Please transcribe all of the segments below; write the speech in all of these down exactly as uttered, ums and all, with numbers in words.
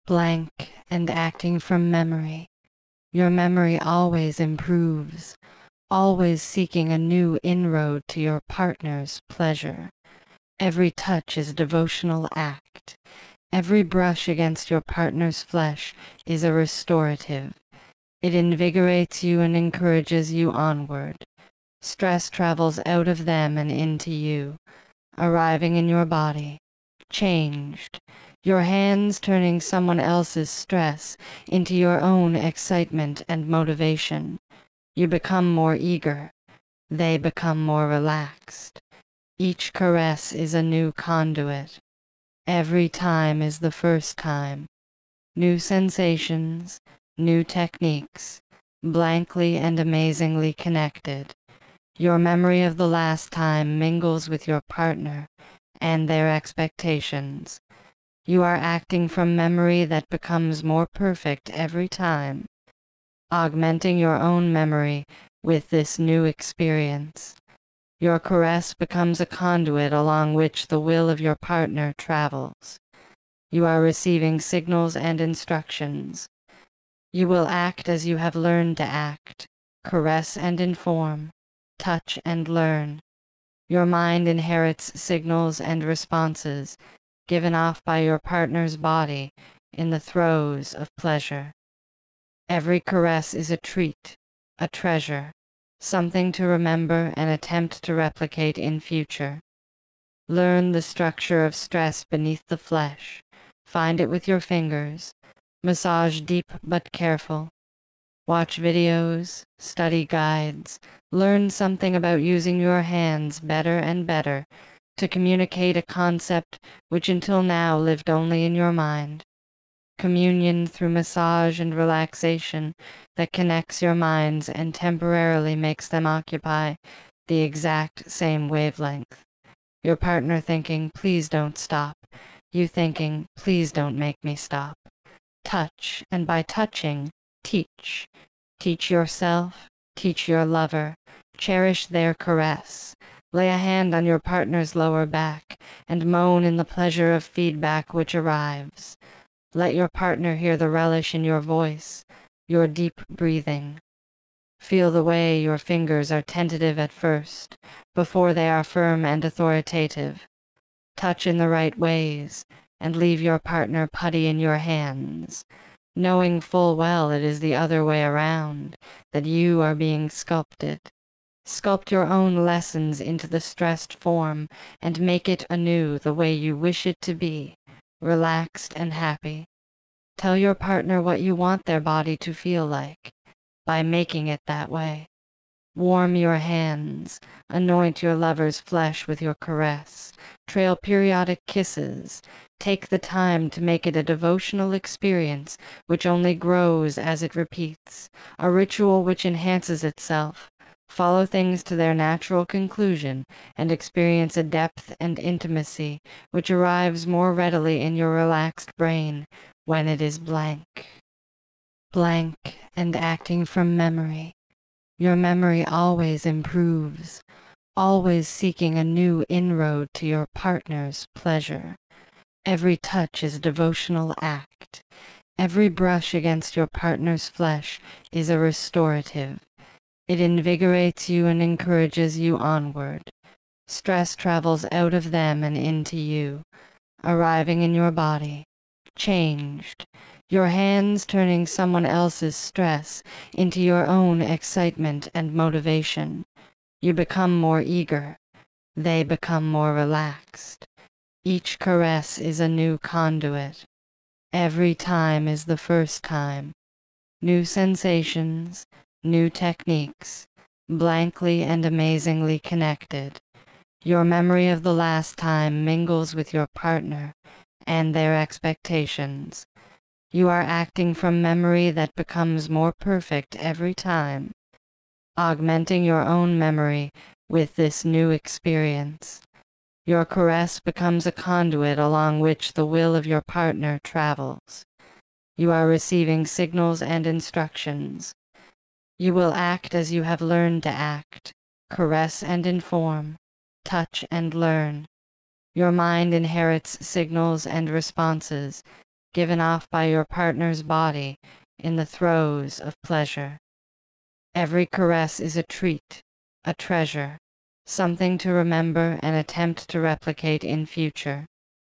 Blank and acting from memory. Your memory always improves, always seeking a new inroad to your partner's pleasure. Every touch is a devotional act. Every brush against your partner's flesh is a restorative. It invigorates you and encourages you onward. Stress travels out of them and into you, arriving in your body, changed. Your hands turning someone else's stress into your own excitement and motivation. You become more eager. They become more relaxed. Each caress is a new conduit. Every time is the first time. New sensations, new techniques, blankly and amazingly connected. Your memory of the last time mingles with your partner and their expectations. You are acting from memory that becomes more perfect every time, augmenting your own memory with this new experience. Your caress becomes a conduit along which the will of your partner travels. You are receiving signals and instructions. You will act as you have learned to act, caress and inform, touch and learn. Your mind inherits signals and responses given off by your partner's body in the throes of pleasure. Every caress is a treat, a treasure, something to remember and attempt to replicate in future. Learn the structure of stress beneath the flesh. Find it with your fingers. Massage deep but careful. Watch videos, study guides, learn something about using your hands better and better to communicate a concept which until now lived only in your mind. Communion through massage and relaxation that connects your minds and temporarily makes them occupy the exact same wavelength. Your partner thinking, please don't stop. You thinking, please don't make me stop. Touch, and by touching, teach. Teach yourself, teach your lover, cherish their caress. Lay a hand on your partner's lower back and moan in the pleasure of feedback which arrives. Let your partner hear the relish in your voice, your deep breathing. Feel the way your fingers are tentative at first, before they are firm and authoritative. Touch in the right ways, and leave your partner putty in your hands, knowing full well it is the other way around, that you are being sculpted. Sculpt your own lessons into the stressed form and make it anew the way you wish it to be, relaxed and happy. Tell your partner what you want their body to feel like, by making it that way. Warm your hands, anoint your lover's flesh with your caress, trail periodic kisses. Take the time to make it a devotional experience which only grows as it repeats, a ritual which enhances itself. Follow things to their natural conclusion and experience a depth and intimacy which arrives more readily in your relaxed brain when it is blank. Blank and acting from memory. Your memory always improves, always seeking a new inroad to your partner's pleasure. Every touch is a devotional act. Every brush against your partner's flesh is a restorative. It invigorates you and encourages you onward. Stress travels out of them and into you, arriving in your body, changed. Your hands turning someone else's stress into your own excitement and motivation. You become more eager. They become more relaxed. Each caress is a new conduit. Every time is the first time. New sensations, new techniques, blankly and amazingly connected. Your memory of the last time mingles with your partner and their expectations. You are acting from memory that becomes more perfect every time, augmenting your own memory with this new experience. Your caress becomes a conduit along which the will of your partner travels. You are receiving signals and instructions. You will act as you have learned to act, caress and inform, touch and learn. Your mind inherits signals and responses given off by your partner's body in the throes of pleasure. Every caress is a treat, a treasure, something to remember and attempt to replicate in future.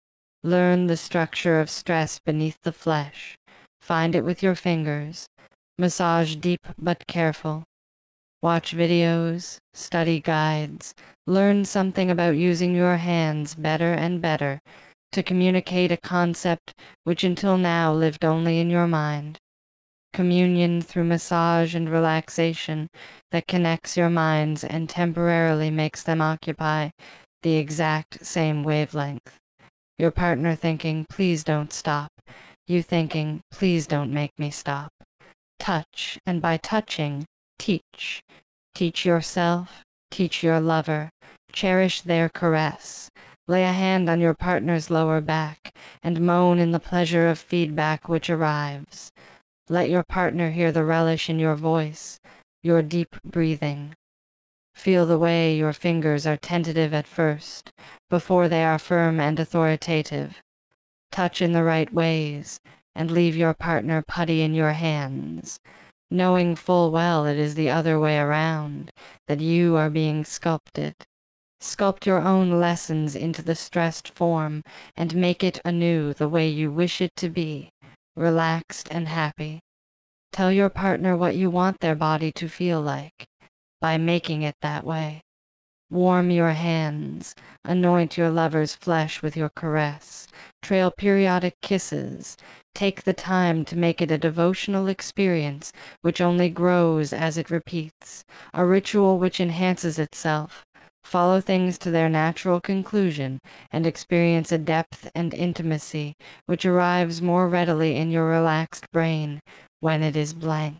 Learn the structure of stress beneath the flesh. Find it with your fingers. Massage deep but careful. Watch videos, study guides, learn something about using your hands better and better to communicate a concept which until now lived only in your mind. Communion through massage and relaxation that connects your minds and temporarily makes them occupy the exact same wavelength. Your partner thinking, please don't stop. You thinking, please don't make me stop. Touch, and by touching, teach. Teach yourself, teach your lover, cherish their caress. Lay a hand on your partner's lower back and moan in the pleasure of feedback which arrives. Let your partner hear the relish in your voice, your deep breathing. Feel the way your fingers are tentative at first, before they are firm and authoritative. Touch in the right ways, and leave your partner putty in your hands, knowing full well it is the other way around, that you are being sculpted. Sculpt your own lessons into the stressed form, and make it anew the way you wish it to be, relaxed and happy. Tell your partner what you want their body to feel like, by making it that way. Warm your hands, anoint your lover's flesh with your caress, trail periodic kisses. Take the time to make it a devotional experience which only grows as it repeats, a ritual which enhances itself. Follow things to their natural conclusion and experience a depth and intimacy which arrives more readily in your relaxed brain when it is blank.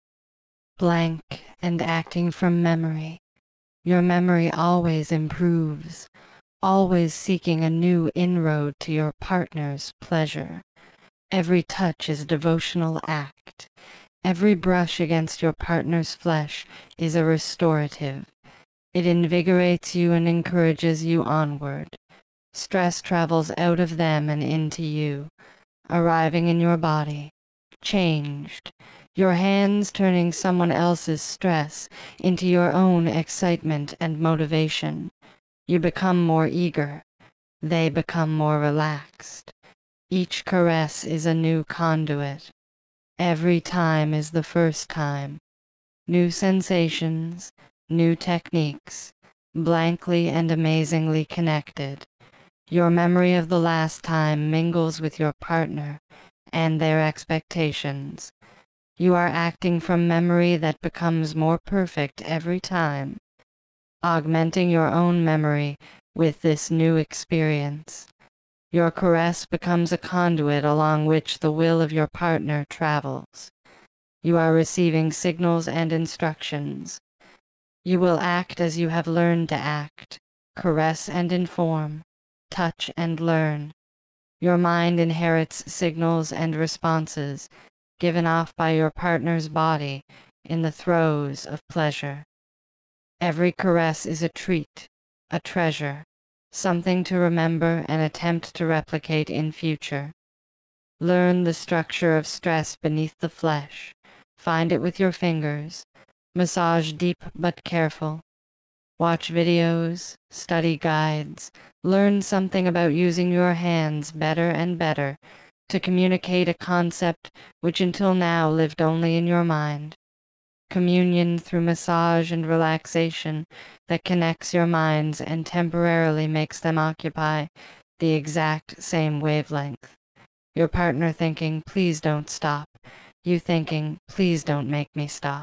Blank and acting from memory. Your memory always improves, always seeking a new inroad to your partner's pleasure. Every touch is a devotional act. Every brush against your partner's flesh is a restorative. It invigorates you and encourages you onward. Stress travels out of them and into you, arriving in your body, changed. Your hands turning someone else's stress into your own excitement and motivation. You become more eager. They become more relaxed. Each caress is a new conduit. Every time is the first time. New sensations, new techniques, blankly and amazingly connected. Your memory of the last time mingles with your partner and their expectations. You are acting from memory that becomes more perfect every time, augmenting your own memory with this new experience. Your caress becomes a conduit along which the will of your partner travels. You are receiving signals and instructions. You will act as you have learned to act, caress and inform, touch and learn. Your mind inherits signals and responses given off by your partner's body in the throes of pleasure. Every caress is a treat, a treasure, something to remember and attempt to replicate in future. Learn the structure of stress beneath the flesh. Find it with your fingers. Massage deep but careful. Watch videos, study guides, learn something about using your hands better and better to communicate a concept which until now lived only in your mind. Communion through massage and relaxation that connects your minds and temporarily makes them occupy the exact same wavelength. Your partner thinking, please don't stop. You thinking, please don't make me stop.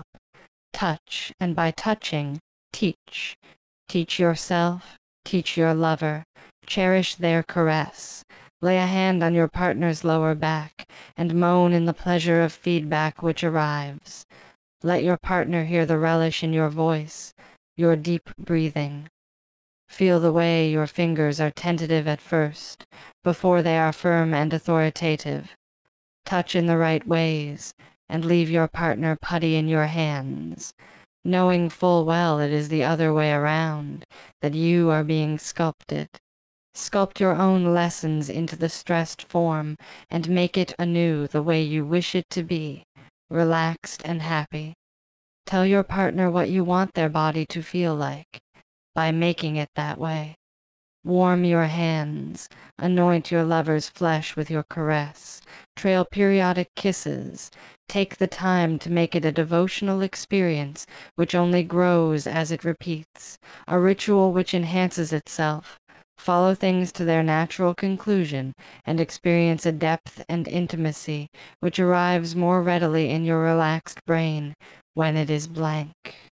Touch, and by touching, teach. Teach yourself, teach your lover, cherish their caress. Lay a hand on your partner's lower back and moan in the pleasure of feedback which arrives. Let your partner hear the relish in your voice, your deep breathing. Feel the way your fingers are tentative at first, before they are firm and authoritative. Touch in the right ways, and leave your partner putty in your hands, knowing full well it is the other way around, that you are being sculpted. Sculpt your own lessons into the stressed form and make it anew the way you wish it to be, relaxed and happy. Tell your partner what you want their body to feel like by making it that way. Warm your hands, anoint your lover's flesh with your caress, trail periodic kisses. Take the time to make it a devotional experience which only grows as it repeats, a ritual which enhances itself. Follow things to their natural conclusion and experience a depth and intimacy which arrives more readily in your relaxed brain when it is blank.